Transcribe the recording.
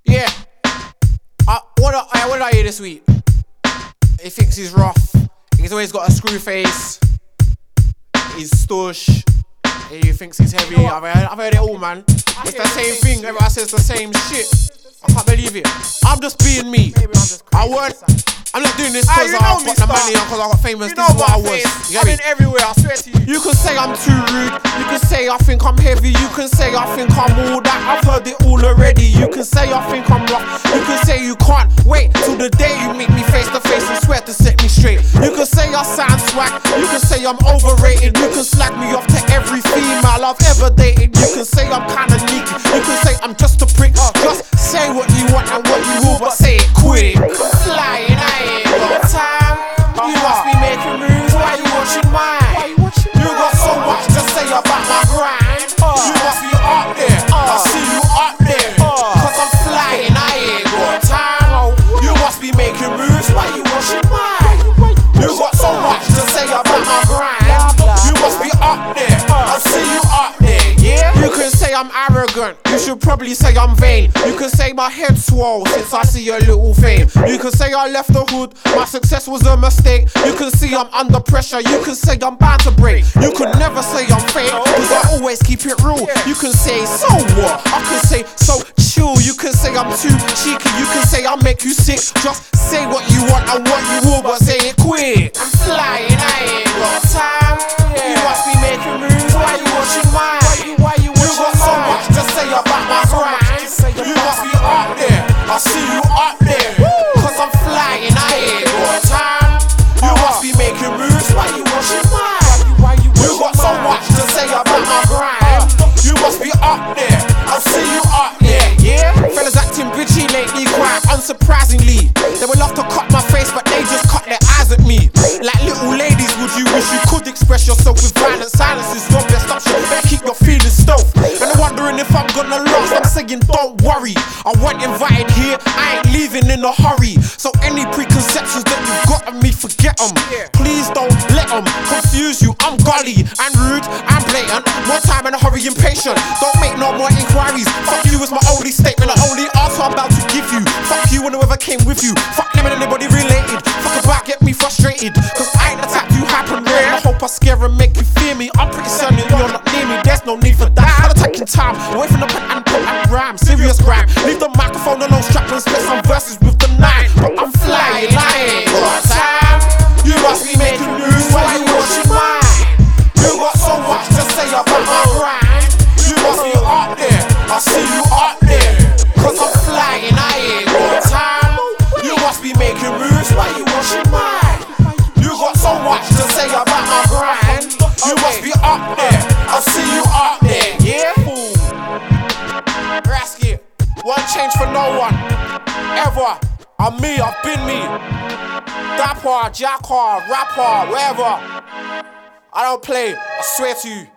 Yeah. What did I hear this week? He thinks he's rough. He's always got a screw face. He's stush. He thinks he's heavy. I've heard it all, man. It's the same thing. Everyone says the same shit. I can't believe it. I'm just being me. I'm not doing this because I've got the money and because I got famous. This is what I was. I'm in everywhere, I swear to you. You can say I'm too rude. You can say I think I'm heavy. You can say I think I'm all that. I've heard it all already. You can say I think I'm rough. You can say you can't wait till the day you meet me face to face and swear to set me straight. You can say I sound swag. You can say I'm overrated. You can slag me off to every female I've ever dated. You can say I'm kinda sneaky. You can say I'm just a prick. Just say what you want and what you will, but say it quick. Flying, I ain't got time. You must be making moves. Why you watching mine? You got so much to say about my grind. You must be up there. I see you up there. Cause I'm flying, I ain't got time. You must be making moves. Why you watching mine? You got so much to say about my grind. You must be up there. I see you up there. Yeah. You can say I'm arrogant. You should probably say I'm vain. You can say my head swole since I see a little fame. You can say I left the hood, my success was a mistake. You can see I'm under pressure. You can say I'm bound to break. You can never say I'm fake, cause I always keep it real. You can say so what? I can say so chill. You can say I'm too cheeky. You can say I'll make you sick. Just say what you want and what you will, but say it quick. I'm flying, I ain't got time. You must be making moves. Why you watching mine? You got so much to say about my grind. You must be up there. I see you up there. Cause I'm flying, I ain't got time. You must be making moves. Why you watching mine? You got so much to say about my grind. You must be up there. I see you up there. Yeah. Fellas acting bitchy lately, quite unsurprisingly. They would love to cut my face, but they just cut their eyes at me. Like little ladies, would you wish you could express yourself with violent silences? Your best option, better keep your feelings stealth. And I'm wondering if I'm gonna last. I'm saying don't worry. I wasn't invited here, I ain't leaving in a hurry. So any preconceptions that you've got of me, forget them. Please don't let them confuse you. I'm gully and rude and blatant. One time in a hurry, impatient. Don't make no more inquiries. Fuck you is my only statement. I only answer I'm about to give you. Fuck you and whoever came with you. Fuck them and anybody related. Fuck about get me frustrated. Cause I ain't the type to happen rare. I hope I scare and make you fear me. I'm pretty certain you're not near me. There's no need for that. I'm attacking time. Away from the pen and put and rhyme. Serious rhyme. Leave the microphone alone, strap and split some verses with the nine. But I'm flying, I ain't got time. You must be making moves while you watching mine. You got so much to say about my grind. You must be up there. I see you up there. Cause I'm flying, I ain't got time. You must be making moves while you watching mine. You got so much to say about my grind. You must be up there. I see you up there. Yeah. Rasky, one change for no one. Ever. I'm me, I've been me. Dapper, jacker, rapper, wherever. I don't play, I swear to you.